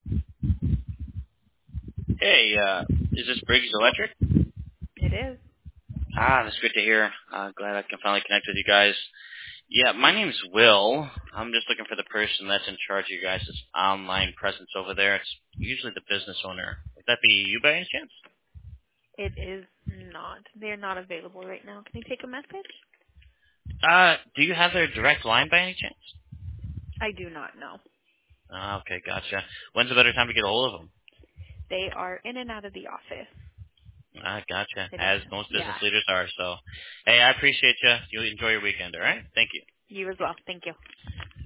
Hey, is this Briggs Electric? It is. That's good to hear. Glad I can finally connect with you guys. Yeah, my name's Will. I'm just looking for the person that's in charge of you guys' online presence over there. It's usually the business owner. Would that be you by any chance? It is not. They're not available right now. Can I take a message? Do you have their direct line by any chance? I do not know. Okay, gotcha. When's a better time to get a hold of them? They are in and out of the office. Gotcha. They don't As have. most business Yeah. leaders are, so. Hey, I appreciate you. You enjoy your weekend, all right? Thank you. You as well. Thank you.